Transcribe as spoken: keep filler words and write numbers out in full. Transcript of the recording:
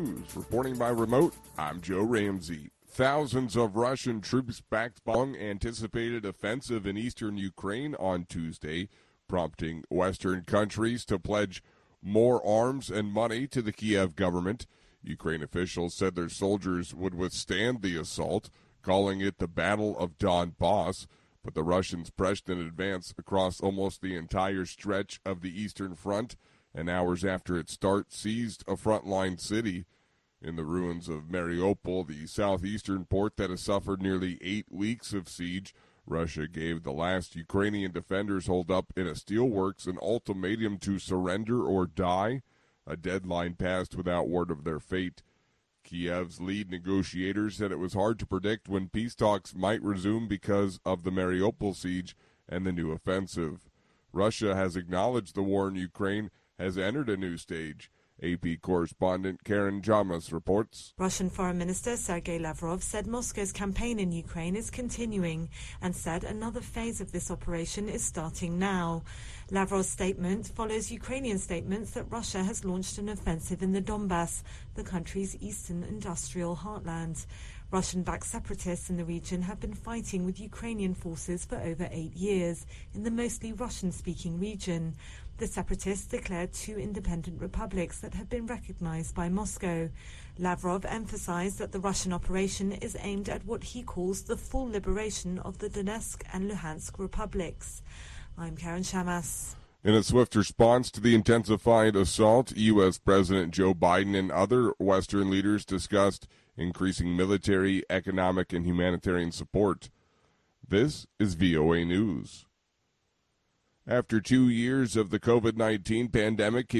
News. Reporting by remote, I'm Joe Ramsey. Thousands of Russian troops backed Bong anticipated offensive in eastern Ukraine on Tuesday, prompting Western countries to pledge more arms and money to the Kiev government. Ukraine officials said their soldiers would withstand the assault, calling it the Battle of Donbass, but the Russians pressed in advance across almost the entire stretch of the Eastern Front, and hours after its start seized a frontline city. In the ruins of Mariupol, the southeastern port that has suffered nearly eight weeks of siege, Russia gave the last Ukrainian defenders holed up in a steelworks an ultimatum to surrender or die, a deadline passed without word of their fate. Kiev's lead negotiators said it was hard to predict when peace talks might resume because of the Mariupol siege and the new offensive. Russia has acknowledged the war in Ukraine has entered a new stage. A P correspondent Karen Jamas reports. Russian Foreign Minister Sergei Lavrov said Moscow's campaign in Ukraine is continuing and said another phase of this operation is starting now. Lavrov's statement follows Ukrainian statements that Russia has launched an offensive in the Donbass, the country's eastern industrial heartland. Russian-backed separatists in the region have been fighting with Ukrainian forces for over eight years in the mostly Russian-speaking region. The separatists declared two independent republics that have been recognized by Moscow. Lavrov emphasized that the Russian operation is aimed at what he calls the full liberation of the Donetsk and Luhansk republics. I'm Karen Shamas. In a swift response to the intensified assault, U S. President Joe Biden and other Western leaders discussed increasing military, economic, and humanitarian support. This is V O A News. After two years of the COVID nineteen pandemic,